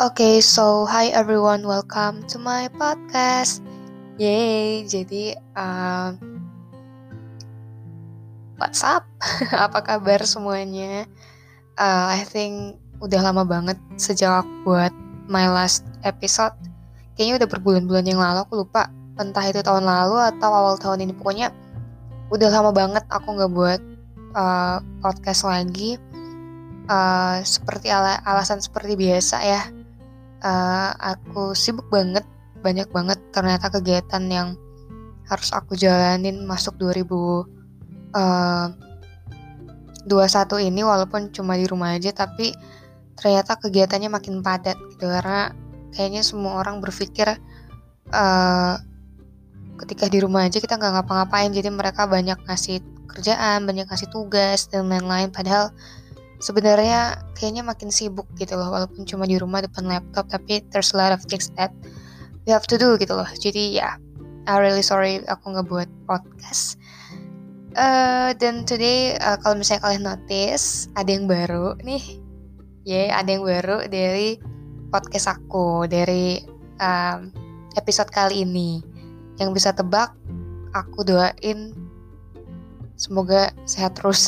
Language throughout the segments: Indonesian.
Okay, so hi everyone, welcome to my podcast. Yay, jadi what's up? Apa kabar semuanya? I think udah lama banget sejak aku buat my last episode. Kayaknya udah berbulan-bulan yang lalu, aku lupa. Entah itu tahun lalu atau awal tahun ini. Pokoknya udah lama banget aku gak buat podcast lagi. Seperti alasan seperti biasa ya. Aku sibuk banget, banyak banget ternyata kegiatan yang harus aku jalanin masuk 2021 ini, walaupun cuma di rumah aja, tapi ternyata kegiatannya makin padat gitu, karena kayaknya semua orang berpikir ketika di rumah aja kita nggak ngapa-ngapain, jadi mereka banyak ngasih kerjaan, banyak ngasih tugas dan lain-lain, padahal sebenarnya kayaknya makin sibuk gitu loh, walaupun cuma di rumah depan laptop, tapi there's a lot of things that we have to do gitu loh. Jadi ya, I'm really sorry aku nggak buat podcast. Dan today kalau misalnya kalian notice ada yang baru nih, ada yang baru dari podcast aku, dari episode kali ini. Yang bisa tebak, aku doain semoga sehat terus.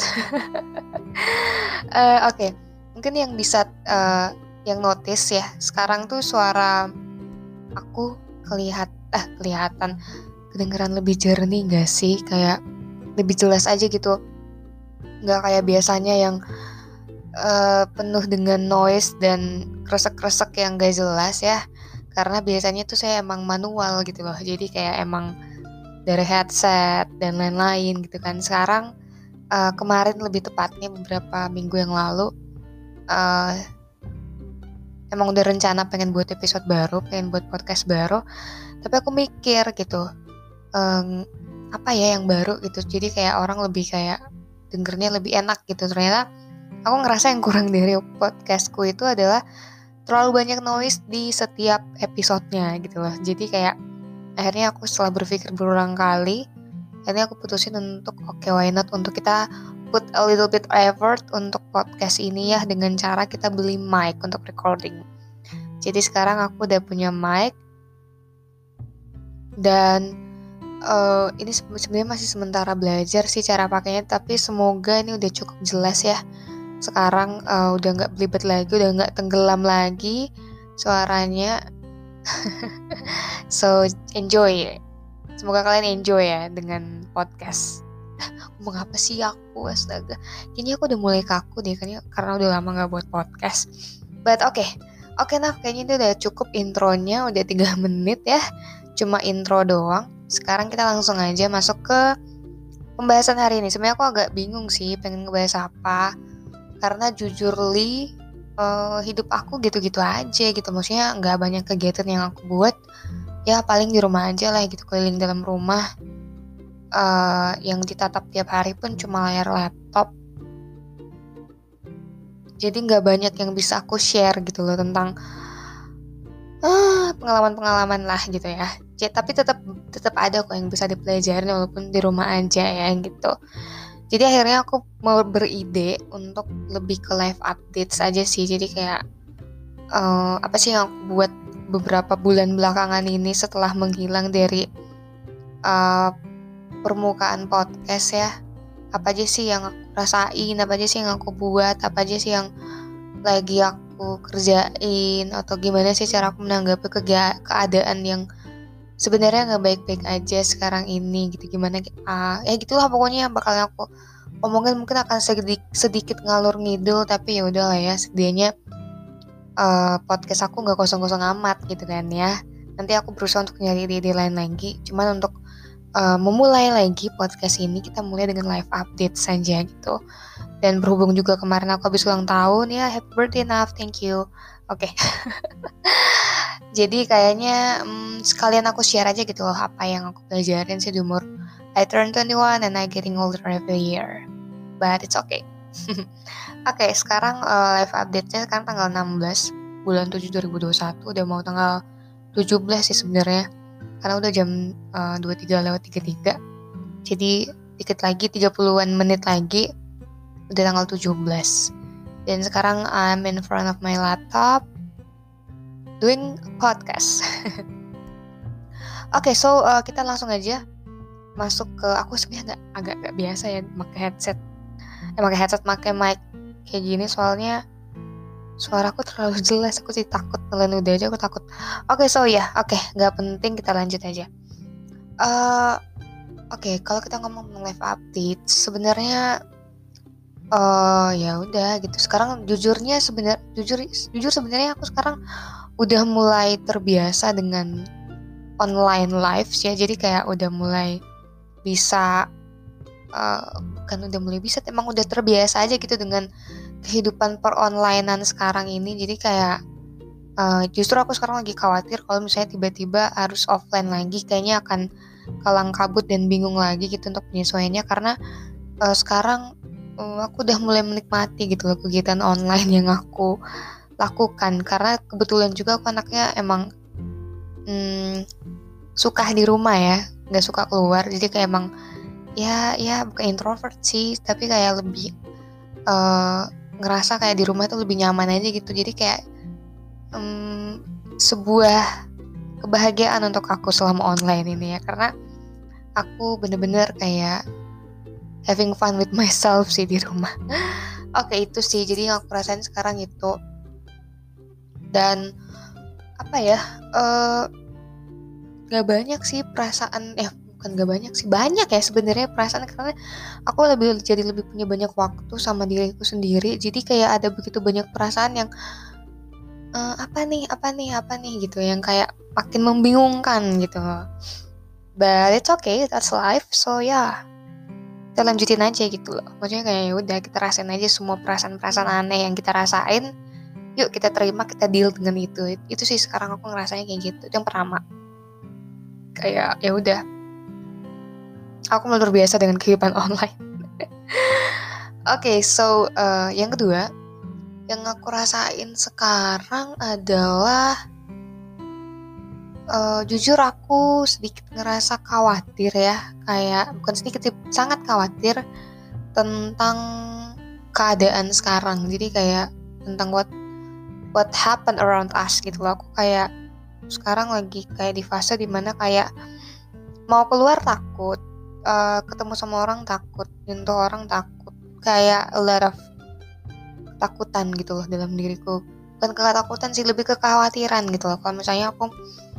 Oke. Mungkin yang bisa yang notice ya, sekarang tuh suara aku kelihatan kedengeran lebih jernih gak sih? Kayak lebih jelas aja gitu. Gak kayak biasanya yang penuh dengan noise dan kresek-kresek yang gak jelas ya. Karena biasanya tuh saya emang manual gitu loh. Jadi kayak emang dari headset dan lain-lain gitu kan. Sekarang kemarin lebih tepatnya beberapa minggu yang lalu emang udah rencana pengen buat episode baru, pengen buat podcast baru, tapi aku mikir gitu apa ya yang baru gitu, jadi kayak orang lebih kayak dengernya lebih enak gitu. Ternyata aku ngerasa yang kurang dari podcastku itu adalah terlalu banyak noise di setiap episodenya gitu loh. Jadi kayak akhirnya aku setelah berpikir berulang kali, akhirnya aku putusin untuk why not untuk kita put a little bit effort untuk podcast ini ya, dengan cara kita beli mic untuk recording. Jadi sekarang aku udah punya mic dan ini sebenarnya masih sementara belajar sih cara pakainya, tapi semoga ini udah cukup jelas ya. Sekarang udah nggak belibet lagi, udah nggak tenggelam lagi suaranya. So enjoy. Semoga kalian enjoy ya dengan podcast. Ngomong apa sih aku, astaga. Kayaknya aku udah mulai kaku deh karena udah lama gak buat podcast. But oke, nah kayaknya itu udah cukup intronya, udah 3 menit ya. Cuma intro doang. Sekarang kita langsung aja masuk ke pembahasan hari ini. Sebenarnya aku agak bingung sih pengen ngebahas apa. Karena jujur hidup aku gitu-gitu aja gitu. Maksudnya gak banyak kegiatan yang aku buat. Ya paling di rumah aja lah gitu, keliling dalam rumah. Yang ditatap tiap hari pun cuma layar laptop. Jadi gak banyak yang bisa aku share gitu loh tentang pengalaman-pengalaman lah gitu ya. Tapi tetap ada kok yang bisa dipelajarin walaupun di rumah aja ya gitu. Jadi akhirnya aku mau beride untuk lebih ke live updates aja sih. Jadi kayak apa sih yang aku buat beberapa bulan belakangan ini setelah menghilang dari permukaan podcast ya. Apa aja sih yang aku rasain, apa aja sih yang aku buat, apa aja sih yang lagi aku kerjain, atau gimana sih cara aku menanggapi keadaan yang sebenarnya nggak baik-baik aja sekarang ini gitu. Gimana ya gitulah pokoknya yang bakal aku omongin. Mungkin akan sedikit ngalur ngidul, tapi ya udahlah ya, setidaknya podcast aku nggak kosong-kosong amat gitu kan ya. Nanti aku berusaha untuk nyari ide lain lagi. Cuman untuk memulai lagi podcast ini, kita mulai dengan live update saja gitu. Dan berhubung juga kemarin aku habis ulang tahun ya, happy birthday Naf, thank you. Oke. Jadi kayaknya sekalian aku share aja gitu loh apa yang aku pelajarin sih di umur I turn 21 and I getting older every year. But it's okay. Oke, sekarang live update-nya sekarang tanggal 16 bulan 7 2021, udah mau tanggal 17 sih sebenarnya. Karena udah jam 23:33. Jadi dikit lagi 30-an menit lagi udah tanggal 17. Dan sekarang I'm in front of my laptop. doing podcast. Oke, so kita langsung aja masuk ke, aku sebenarnya agak gak biasa ya pakai mic kayak gini, soalnya suaraku terlalu jelas, aku sih takut, kalian udah aja aku takut. Oke, nggak penting, kita lanjut aja. Oke, kalau kita ngomong live update, sebenarnya ya udah gitu. Sekarang jujur sebenarnya aku sekarang udah mulai terbiasa dengan online lives ya. Jadi kayak udah mulai bisa, bukan udah mulai bisa, emang udah terbiasa aja gitu dengan kehidupan peronlinean sekarang ini. Jadi kayak justru aku sekarang lagi khawatir kalau misalnya tiba-tiba harus offline lagi, kayaknya akan kalang kabut dan bingung lagi gitu untuk penyesuaiannya, karena sekarang aku udah mulai menikmati gitu loh kegiatan online yang aku lakukan, karena kebetulan juga aku anaknya emang suka di rumah ya, nggak suka keluar. Jadi kayak emang ya bukan introvert sih, tapi kayak lebih ngerasa kayak di rumah tuh lebih nyaman aja gitu. Jadi kayak sebuah kebahagiaan untuk aku selama online ini ya, karena aku bener-bener kayak having fun with myself sih di rumah. Oke, itu sih jadi yang aku rasain sekarang itu. Dan apa ya, gak banyak sih perasaan, bukan gak banyak sih, banyak ya sebenarnya perasaan, karena aku jadi lebih punya banyak waktu sama diriku sendiri. Jadi kayak ada begitu banyak perasaan yang apa nih gitu, yang kayak makin membingungkan gitu. But it's okay, that's life. So kita lanjutin aja gitu loh. Maksudnya kayak ya udah, kita rasain aja semua perasaan-perasaan aneh yang kita rasain. Yuk kita terima, kita deal dengan itu. Itu sih sekarang aku ngerasanya kayak gitu. Itu yang pertama. Kayak ya udah, aku mulai terbiasa dengan kehidupan online. Oke, so yang kedua yang aku rasain sekarang adalah jujur aku sedikit ngerasa khawatir ya, kayak bukan sedikit sih, sangat khawatir tentang keadaan sekarang. Jadi kayak tentang what happened around us gitu loh. Aku kayak sekarang lagi kayak di fase dimana kayak mau keluar takut, ketemu sama orang takut, nyentuh orang takut, kayak a lot of ketakutan gitu loh dalam diriku. Bukan ketakutan sih, lebih ke kekhawatiran gitu loh. Kalau misalnya aku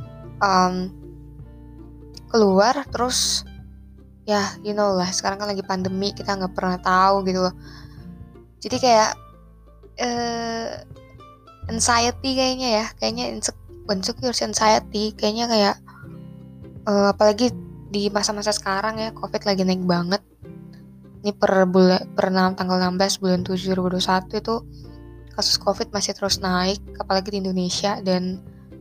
keluar terus, ya you know lah, sekarang kan lagi pandemi, kita nggak pernah tahu gitu loh. Jadi kayak anxiety kayaknya insecure anxiety kayaknya, kayak apalagi di masa-masa sekarang ya, COVID lagi naik banget. Ini per tanggal 16 bulan 7 2021 itu kasus COVID masih terus naik, apalagi di Indonesia. Dan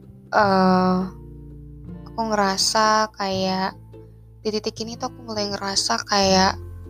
aku ngerasa kayak di titik ini tuh aku mulai ngerasa kayak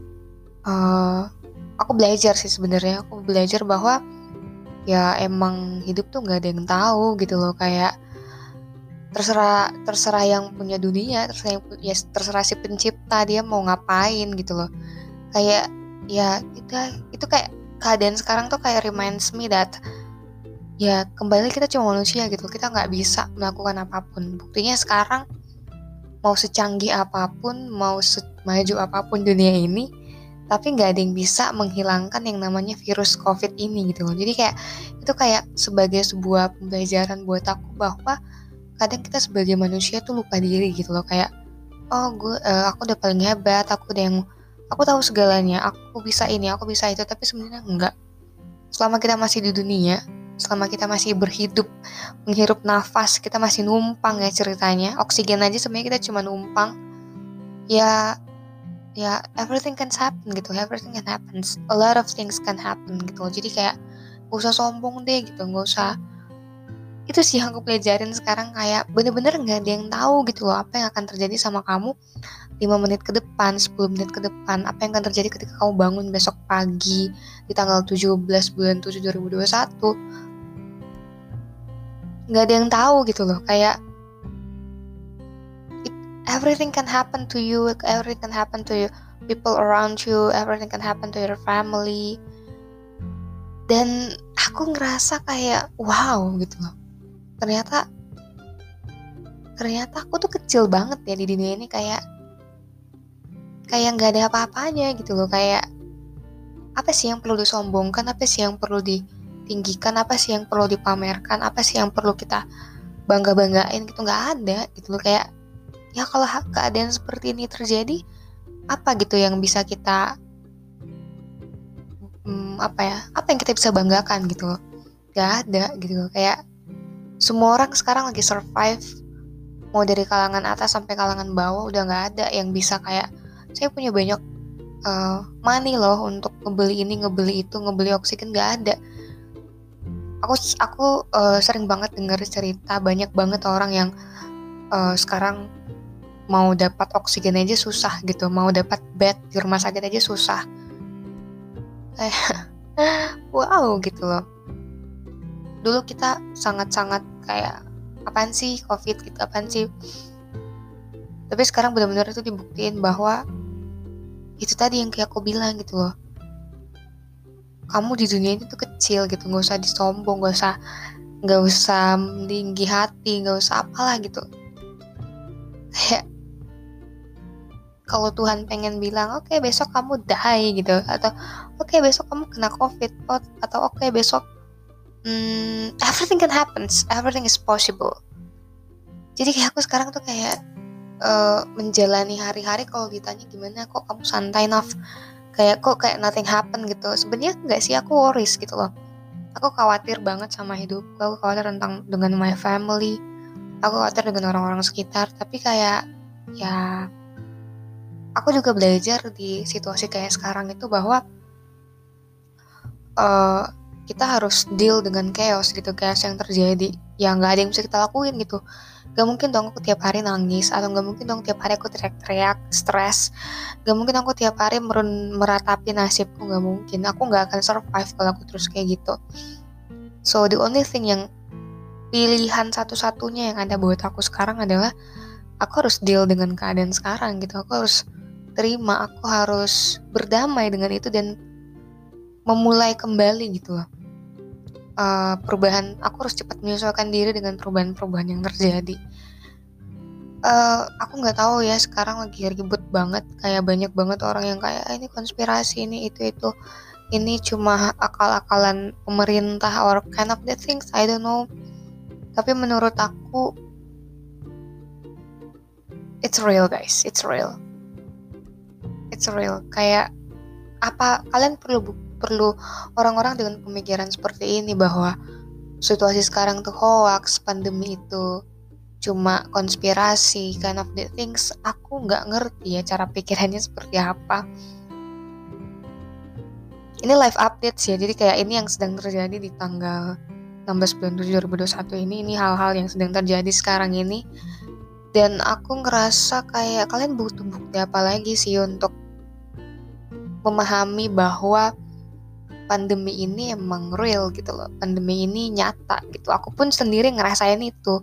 aku belajar sih sebenarnya. Aku belajar bahwa ya emang hidup tuh nggak ada yang tahu gitu loh. Kayak terserah yang punya dunia, terserah si pencipta, dia mau ngapain gitu loh. Kayak ya itu kayak keadaan sekarang tuh kayak reminds me that ya kembali kita cuma manusia gitu, kita nggak bisa melakukan apapun. Buktinya sekarang mau secanggih apapun, mau semaju apapun dunia ini, tapi nggak ada yang bisa menghilangkan yang namanya virus COVID ini gitu loh. Jadi kayak itu kayak sebagai sebuah pembelajaran buat aku bahwa kadang kita sebagai manusia tuh lupa diri gitu loh. Kayak aku udah paling hebat, aku tahu segalanya, aku bisa ini, aku bisa itu, tapi sebenarnya enggak. Selama kita masih di dunia, selama kita masih berhidup, menghirup nafas, kita masih numpang ya ceritanya. Oksigen aja sebenarnya kita cuma numpang. Ya everything can happen gitu, everything can happen. A lot of things can happen gitu. Jadi kayak gak usah sombong deh gitu, gak usah. Itu sih yang aku pelajarin sekarang, kayak bener-bener gak ada yang tahu gitu loh apa yang akan terjadi sama kamu 5 menit ke depan, 10 menit ke depan. Apa yang akan terjadi ketika kamu bangun besok pagi di tanggal 17 bulan 7 2021. Gak ada yang tahu gitu loh. Kayak everything can happen to you, everything can happen to you, people around you, everything can happen to your family. Dan aku ngerasa kayak wow gitu loh. ternyata aku tuh kecil banget ya di dunia ini, kayak nggak ada apa-apanya gitu loh. Kayak apa sih yang perlu disombongkan, apa sih yang perlu ditinggikan, apa sih yang perlu dipamerkan, apa sih yang perlu kita bangga-banggain gitu, nggak ada gitu loh. Kayak ya kalau keadaan seperti ini terjadi, apa gitu yang bisa kita apa yang kita bisa banggakan gitu loh, nggak ada gitu loh. Kayak semua orang sekarang lagi survive, mau dari kalangan atas sampai kalangan bawah, udah nggak ada yang bisa kayak saya punya banyak money loh untuk ngebeli ini, ngebeli itu, ngebeli oksigen, nggak ada. Aku sering banget dengar cerita banyak banget orang yang sekarang mau dapat oksigen aja susah gitu, mau dapat bed di rumah sakit aja susah. Kayak wow gitu loh. Dulu kita sangat-sangat kayak apaan sih COVID gitu, apaan sih. Tapi sekarang benar-benar itu dibuktiin bahwa itu tadi yang kayak aku bilang gitu loh. Kamu di dunia ini tuh kecil gitu, nggak usah disombong, nggak usah meninggi hati, nggak usah apalah gitu. Kayak kalau Tuhan pengen bilang, oke, besok kamu die gitu, atau oke, besok kamu kena COVID, atau oke, besok everything can happen, everything is possible. Jadi kayak aku sekarang tuh kayak menjalani hari-hari, kalau ditanya gimana kok kamu santai Naf, kayak kok kayak nothing happen gitu. Sebenarnya enggak sih, aku worries gitu loh. Aku khawatir banget sama hidupku, aku khawatir dengan my family, aku khawatir dengan orang-orang sekitar. Tapi kayak ya aku juga belajar di situasi kayak sekarang itu bahwa kita harus deal dengan chaos gitu, chaos yang terjadi. Ya nggak ada yang bisa kita lakuin gitu. Gak mungkin dong aku tiap hari nangis, atau gak mungkin dong tiap hari aku teriak-teriak, stres. Gak mungkin aku tiap hari meratapi nasibku, gak mungkin. Aku gak akan survive kalau aku terus kayak gitu. So the only thing yang pilihan satu-satunya yang ada buat aku sekarang adalah aku harus deal dengan keadaan sekarang gitu. Aku harus terima, aku harus berdamai dengan itu dan memulai kembali gitu loh. Perubahan, aku harus cepat menyesuaikan diri dengan perubahan-perubahan yang terjadi. Aku nggak tahu ya, sekarang lagi ribut banget, kayak banyak banget orang yang kayak ini konspirasi, ini itu ini cuma akal-akalan pemerintah or kind of the things, I don't know. Tapi menurut aku it's real guys, it's real. Kayak apa kalian perlu orang-orang dengan pemikiran seperti ini, bahwa situasi sekarang tuh hoax, pandemi itu cuma konspirasi, kind of the things. Aku nggak ngerti ya cara pikirannya seperti apa. Ini live update sih ya, jadi kayak ini yang sedang terjadi di tanggal 16 bulan 7 2021 ini hal-hal yang sedang terjadi sekarang ini. Dan aku ngerasa kayak kalian butuh bukti apa lagi sih untuk memahami bahwa pandemi ini emang real gitu loh, pandemi ini nyata gitu. Aku pun sendiri ngerasain itu.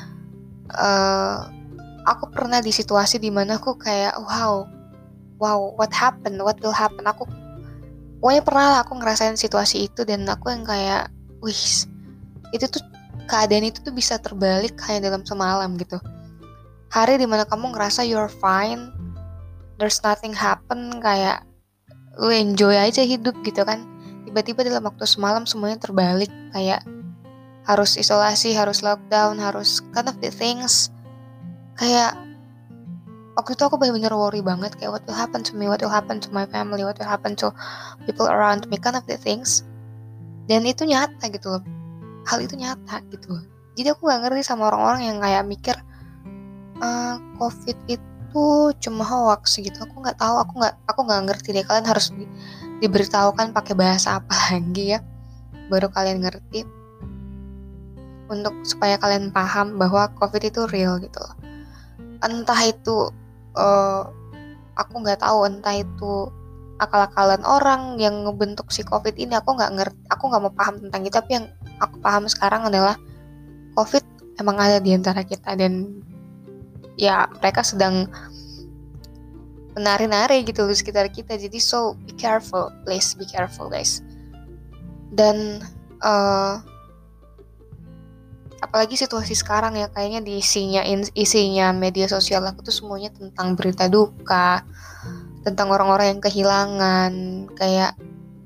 Aku pernah di situasi dimana aku kayak wow, what will happen. Aku pokoknya pernah lah aku ngerasain situasi itu, dan aku yang kayak wih, itu tuh keadaan itu tuh bisa terbalik hanya dalam semalam gitu. Hari dimana kamu ngerasa you're fine, there's nothing happen, kayak lu enjoy aja hidup gitu kan, tiba-tiba dalam waktu semalam semuanya terbalik, kayak harus isolasi, harus lockdown, harus kind of the things. Kayak waktu itu aku benar-benar worry banget, kayak what will happen to me, what will happen to my family, what will happen to people around me, kind of the things. Dan itu nyata gitu loh, hal itu nyata gitu loh. Jadi aku gak ngerti sama orang-orang yang kayak mikir COVID itu cuma hoax gitu. Aku nggak tahu, aku nggak ngerti deh. Kalian harus diberitahukan pakai bahasa apa lagi ya, baru kalian ngerti, untuk supaya kalian paham bahwa COVID itu real gitu loh. Entah itu aku nggak tahu, entah itu akal-akalan orang yang ngebentuk si COVID ini, aku nggak ngerti, aku nggak mau paham tentang itu. Tapi yang aku paham sekarang adalah COVID emang ada di antara kita, dan ya mereka sedang menari-nari gitu di sekitar kita. Jadi so be careful, please be careful guys. Dan apalagi situasi sekarang ya, kayaknya isinya media sosial aku tuh semuanya tentang berita duka, tentang orang-orang yang kehilangan, kayak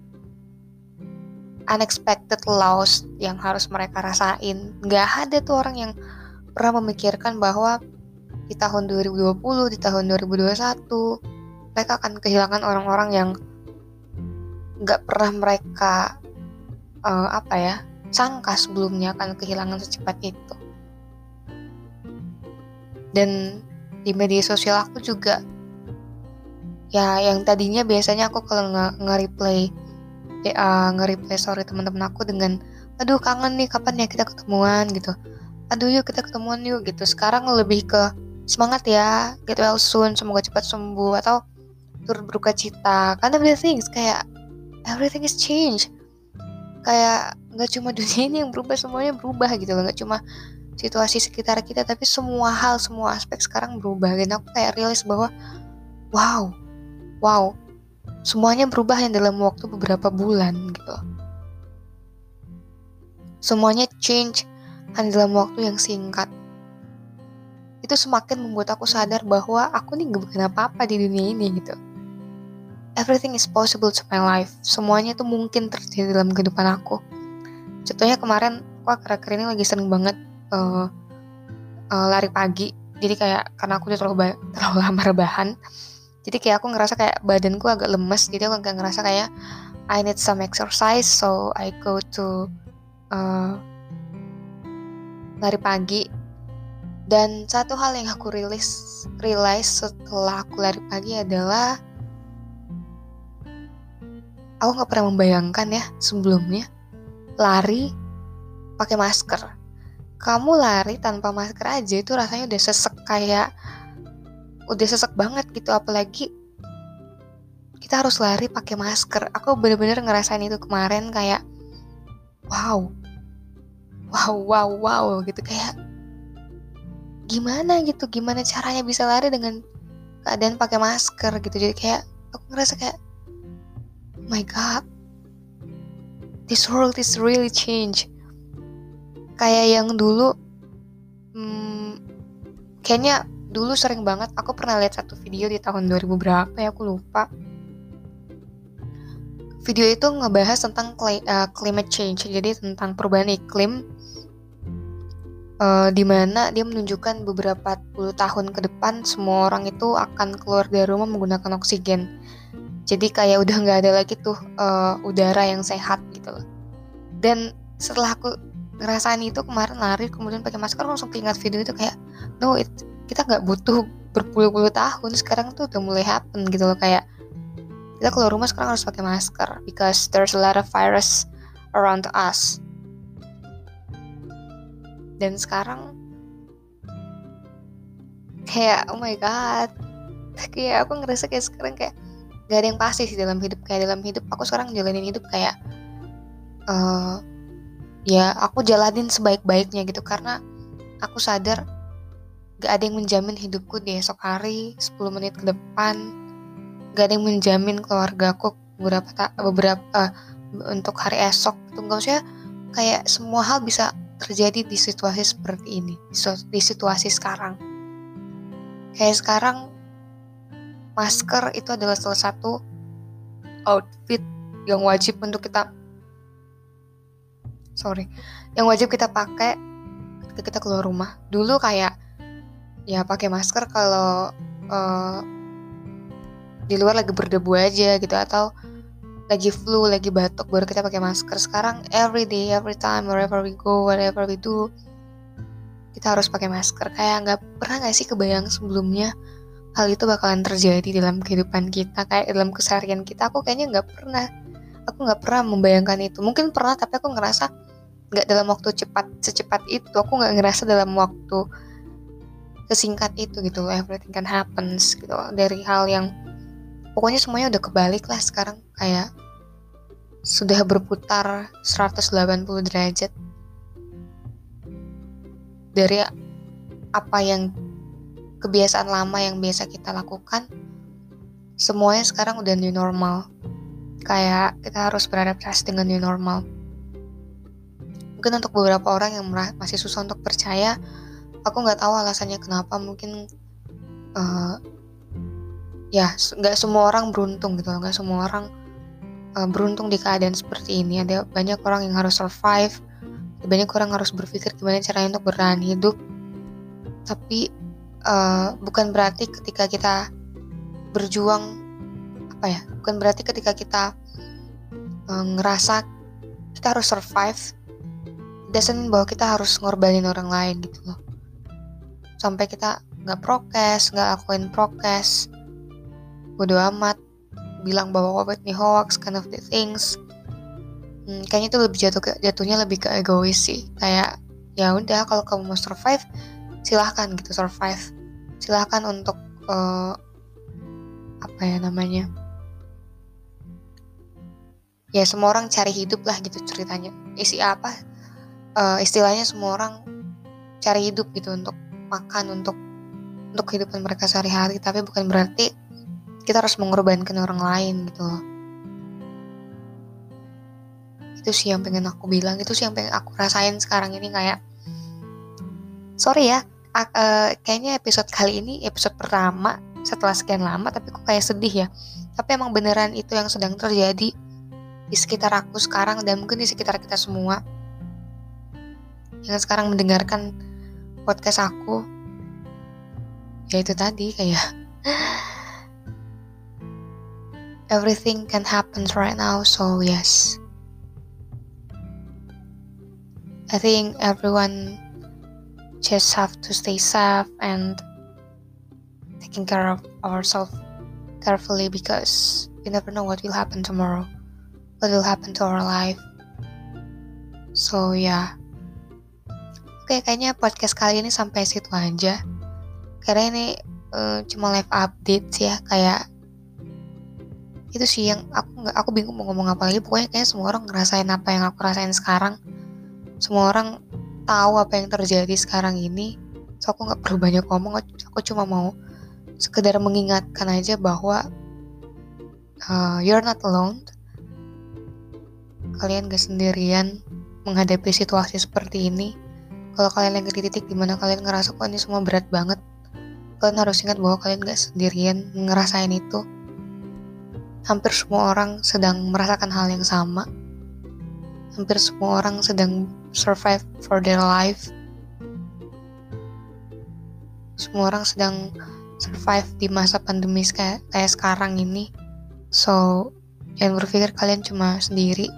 unexpected loss yang harus mereka rasain. Nggak ada tuh orang yang pernah memikirkan bahwa di tahun 2020, di tahun 2021 mereka akan kehilangan orang-orang yang nggak pernah mereka sangka sebelumnya akan kehilangan secepat itu. Dan di media sosial aku juga, ya yang tadinya biasanya aku kalau nge-replay story teman-teman aku dengan aduh kangen nih, kapan ya kita ketemuan gitu, aduh yuk kita ketemuan yuk gitu, sekarang lebih ke semangat ya, get well soon, semoga cepat sembuh, atau turut berduka cita, karena the things kayak everything is change, kayak nggak cuma dunia ini yang berubah, semuanya berubah gitu loh, nggak cuma situasi sekitar kita, tapi semua hal, semua aspek sekarang berubah. Dan aku kayak realize bahwa wow, semuanya berubah yang dalam waktu beberapa bulan gitu. Semuanya change hanya dalam waktu yang singkat. Itu semakin membuat aku sadar bahwa aku nih gak bukan apa-apa di dunia ini gitu. Everything is possible to my life. Semuanya tuh mungkin terjadi dalam kehidupan aku. Contohnya kemarin aku akhir-akhir ini lagi sering banget lari pagi. Jadi kayak karena aku udah terlalu lama rebahan, jadi kayak aku ngerasa kayak badanku agak lemes. Jadi aku agak ngerasa kayak I need some exercise, so I go to lari pagi. Dan satu hal yang aku realize setelah aku lari pagi adalah aku nggak pernah membayangkan ya sebelumnya lari pakai masker. Kamu lari tanpa masker aja itu rasanya udah sesek banget gitu, apalagi kita harus lari pakai masker. Aku bener-bener ngerasain itu kemarin, kayak wow gitu, kayak gimana caranya bisa lari dengan keadaan pakai masker gitu. Jadi kayak aku ngerasa kayak oh my god, this world is really change. Kayak yang dulu kayaknya dulu sering banget aku pernah lihat satu video di tahun 2000 berapa ya, aku lupa. Video itu ngebahas tentang climate change, jadi tentang perubahan iklim, di mana dia menunjukkan beberapa puluh tahun ke depan semua orang itu akan keluar dari rumah menggunakan oksigen. Jadi kayak udah nggak ada lagi tuh udara yang sehat gitu loh. Dan setelah aku ngerasain itu kemarin lari kemudian pakai masker, langsung keingat video itu kayak kita nggak butuh berpuluh-puluh tahun, sekarang tuh udah mulai happen gitu loh. Kayak kita keluar rumah sekarang harus pakai masker because there's a lot of virus around us. Dan sekarang kayak oh my god, kayak aku ngerasa kayak sekarang kayak gak ada yang pasti sih dalam hidup. Kayak dalam hidup aku sekarang jalanin hidup kayak ya aku jalanin sebaik-baiknya gitu, karena aku sadar gak ada yang menjamin hidupku di esok hari 10 menit ke depan. Gak ada yang menjamin keluargaku beberapa untuk hari esok gitu. Gak usah, kayak semua hal bisa terjadi di situasi seperti ini, di situasi sekarang. Kayak sekarang masker itu adalah salah satu outfit yang wajib kita pakai ketika kita keluar rumah. Dulu kayak ya pakai masker kalau di luar lagi berdebu aja gitu, atau lagi flu, lagi batuk, baru kita pakai masker. Sekarang every day, every time, wherever we go, whatever we do, kita harus pakai masker. Kayak pernah gak sih kebayang sebelumnya hal itu bakalan terjadi dalam kehidupan kita, kayak dalam keseharian kita? Aku kayaknya aku nggak pernah membayangkan itu. Mungkin pernah, tapi aku ngerasa nggak dalam waktu secepat itu. Aku nggak ngerasa dalam waktu sesingkat itu gitu loh. Everything can happens gitu loh. Dari hal yang pokoknya semuanya udah kebalik lah sekarang, kayak sudah berputar 180 derajat dari apa yang kebiasaan lama yang biasa kita lakukan. Semuanya sekarang udah new normal. Kayak kita harus beradaptasi dengan new normal. Mungkin untuk beberapa orang yang masih susah untuk percaya, aku nggak tahu alasannya kenapa. Mungkin ya nggak semua orang beruntung gitu, nggak semua orang beruntung di keadaan seperti ini. Ada banyak orang yang harus survive, banyak orang harus berpikir gimana caranya untuk bertahan hidup. Tapi bukan berarti ketika kita berjuang, bukan berarti ketika kita ngerasa kita harus survive, doesn't mean bahwa kita harus ngorbanin orang lain gitu loh. Sampai kita nggak lakuin prokes, bodo amat, bilang bahwa COVID ini hoax, kind of the things. Kayaknya itu lebih jatuhnya lebih ke egois sih. Kayak ya udah, kalau kamu mau survive, silahkan gitu survive. Silahkan untuk ya semua orang cari hidup lah gitu ceritanya. Istilahnya semua orang cari hidup gitu, untuk makan, untuk kehidupan mereka sehari-hari. Tapi bukan berarti kita harus mengorbankan orang lain gitu loh. Itu sih yang pengen aku bilang, itu sih yang pengen aku rasain sekarang ini. Kayak sorry ya, kayaknya episode kali ini episode pertama setelah sekian lama, tapi kok kayak sedih ya. Tapi emang beneran itu yang sedang terjadi di sekitar aku sekarang, dan mungkin di sekitar kita semua yang sekarang mendengarkan podcast aku. Ya itu tadi, kayak everything can happen right now. So yes, I think everyone just have to stay safe and taking care of ourselves carefully, because we never know what will happen tomorrow, what will happen to our life. So yeah. Oke, kayaknya podcast kali ini sampai situ aja. Karena ini cuma live update sih ya, kayak itu sih yang aku bingung mau ngomong apa lagi. Pokoknya kayaknya semua orang ngerasain apa yang aku rasain sekarang. Semua orang tahu apa yang terjadi sekarang ini. So aku nggak perlu banyak ngomong. Aku cuma mau sekedar mengingatkan aja bahwa you're not alone. Kalian gak sendirian menghadapi situasi seperti ini. Kalau kalian lagi di titik dimana kalian ngerasa kok ini semua berat banget, kalian harus ingat bahwa kalian gak sendirian ngerasain itu. Hampir semua orang sedang merasakan hal yang sama. Hampir semua orang sedang survive for their life. Semua orang sedang survive di masa pandemi kayak sekarang ini. So, jangan berpikir kalian cuma sendiri.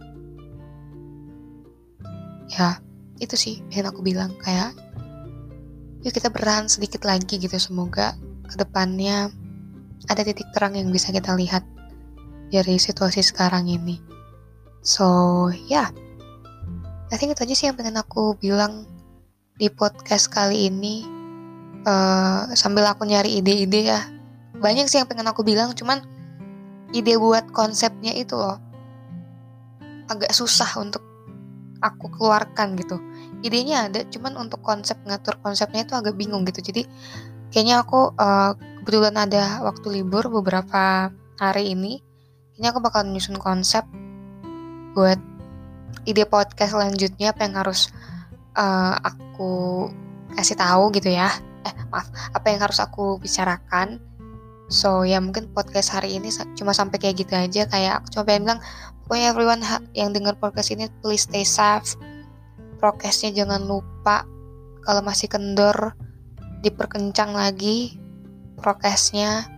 Ya, itu sih yang aku bilang, kayak yuk kita bertahan sedikit lagi gitu. Semoga kedepannya ada titik terang yang bisa kita lihat dari situasi sekarang ini. So yeah, I think itu aja sih yang pengen aku bilang di podcast kali ini. Sambil aku nyari ide-ide ya, banyak sih yang pengen aku bilang, cuman ide buat konsepnya itu loh agak susah untuk aku keluarkan gitu. Idenya ada, cuman untuk ngatur konsepnya itu agak bingung gitu. Jadi kayaknya aku kebetulan ada waktu libur beberapa hari ini, kayaknya aku bakal nyusun konsep buat ide podcast selanjutnya, apa yang harus aku kasih tahu gitu ya. Apa yang harus aku bicarakan. So ya mungkin podcast hari ini cuma sampai kayak gitu aja. Kayak aku cuma pengen bilang, pokoknya everyone yang dengar podcast ini, please stay safe. Prokesnya jangan lupa. Kalau masih kendor, diperkencang lagi prokesnya.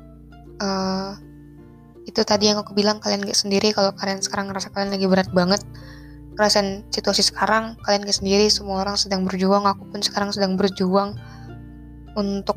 Itu tadi yang aku bilang, kalian gak sendiri. Kalau kalian sekarang ngerasa kalian lagi berat banget ngerasain situasi sekarang, kalian gak sendiri. Semua orang sedang berjuang. Aku pun sekarang sedang berjuang untuk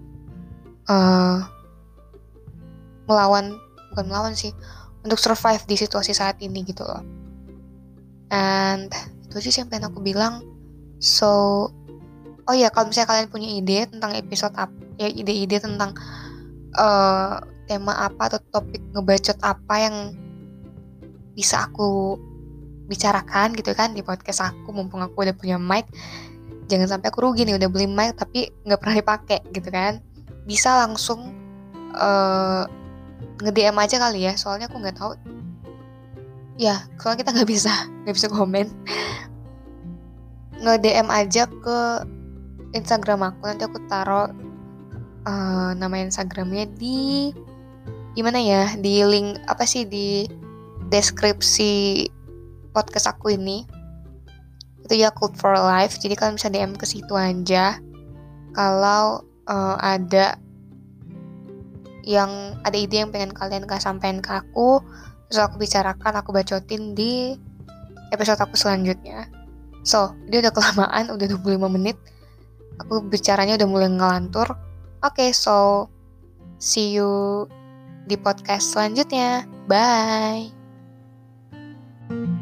bukan melawan sih, untuk survive di situasi saat ini gitu loh. And itu aja sih yang pengen aku bilang. So, oh ya, kalau misalnya kalian punya ide tentang episode apa, ya ide-ide tentang tema apa atau topik ngebacot apa yang bisa aku bicarakan gitu kan di podcast aku, mumpung aku udah punya mic. Jangan sampai aku rugi nih udah beli mic tapi nggak pernah dipakai gitu kan. Bisa langsung nge-DM aja kali ya, soalnya aku nggak tahu ya, soalnya kita nggak bisa komen. nge-DM aja ke Instagram aku. Nanti aku taruh nama Instagramnya di gimana ya, di link apa sih, di deskripsi podcast aku ini. Itu ya Cult for Life. Jadi kalian bisa DM ke situ aja kalau ada ide yang pengen kalian sampaikan ke aku, terus aku bicarakan, aku bacotin di episode aku selanjutnya. So, dia udah kelamaan, udah 25 menit. Aku bicaranya udah mulai ngelantur. Oke, so see you di podcast selanjutnya. Bye.